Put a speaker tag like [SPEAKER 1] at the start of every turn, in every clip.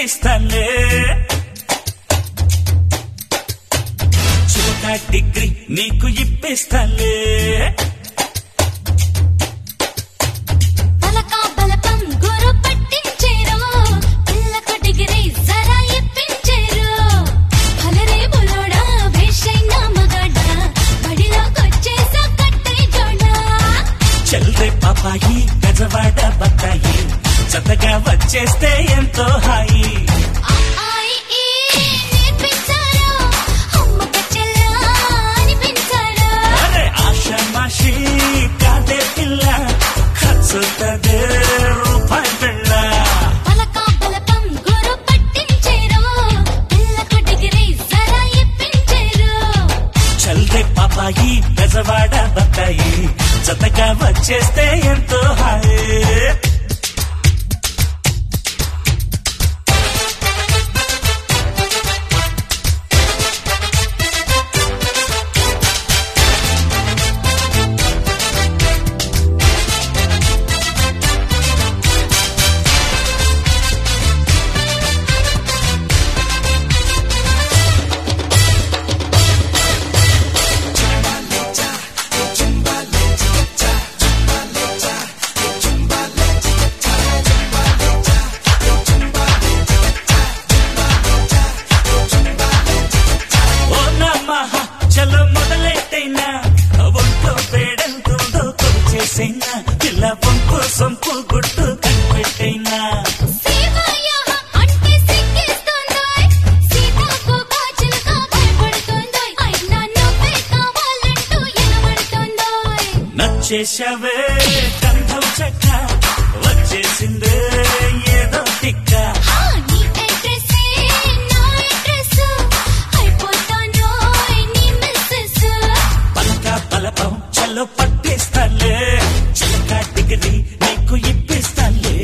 [SPEAKER 1] పట్టిస్తాలే చుక్క డిగ్రీ నీకు ఇప్పిస్తాలే చల్రే పాపాయి గజవాడ బత్తాయి జతగా వచ్చేస్తే ఎంతో హాయి అరే ఆషామాషి కాదే పిల్ల ఖర్చుతదే రూపాయి పిల్ల చల్రే పాపాయి గజవాడ బత్తాయి జతగా వచ్చేస్తే ఎంతో హాయి చలో మొదలెట్టైనా ఒంట్లో పేడంతుందో కొలిచేసైనా పిల్ల వంపు సొంపు గుట్టు కనిపెట్టైనా నచ్చేశావే కంఠం చెక్క వచ్చేసిందే ఏదో తిక్క చలో పట్టిస్తాలే చిలక డిగ్రీ నీకు ఇప్పిస్తాలే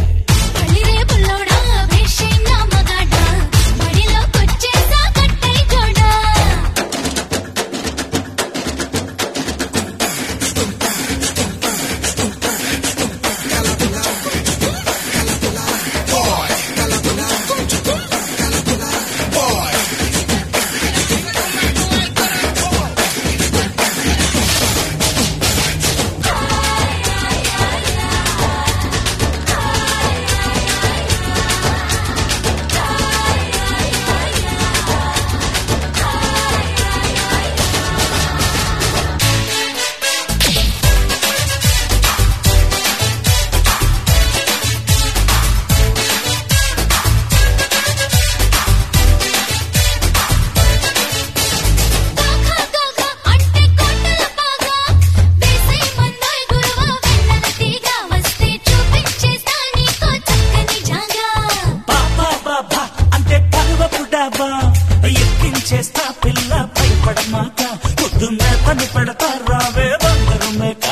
[SPEAKER 1] ఎక్కించేస్తా పిల్ల భయపడమాక ముద్దు మేతని పెడతా రావే బంగారు మేక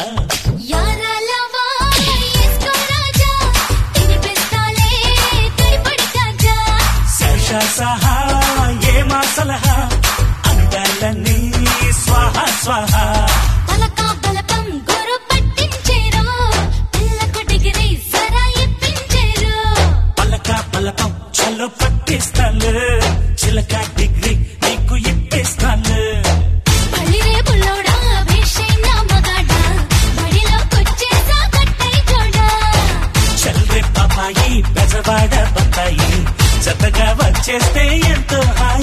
[SPEAKER 1] శేష సహా ఏమా సలహా అందాలని స్వాహ స్వాహ పలకం చలో పట్టిస్తాలే చిలక డిగ్రీ నీకు ఇప్పిస్తాను చల్రే పాపాయి బెజవాడ బత్తాయి జతగా వచ్చేస్తే ఎంతో హాయి